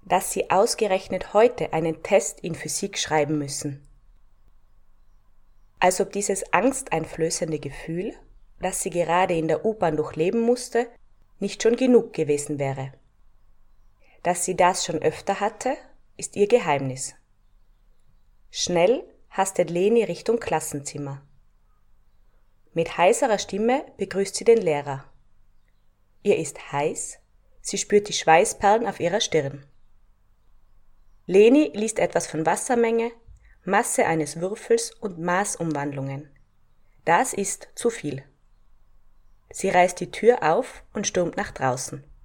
dass Sie ausgerechnet heute einen Test in Physik schreiben müssen. Als ob dieses angsteinflößende Gefühl, das sie gerade in der U-Bahn durchleben musste, nicht schon genug gewesen wäre. Dass sie das schon öfter hatte, ist ihr Geheimnis. Schnell hastet Leni Richtung Klassenzimmer. Mit heiserer Stimme begrüßt sie den Lehrer. Ihr ist heiß, sie spürt die Schweißperlen auf ihrer Stirn. Leni liest etwas von Wassermenge, Masse eines Würfels und Maßumwandlungen. Das ist zu viel. Sie reißt die Tür auf und stürmt nach draußen.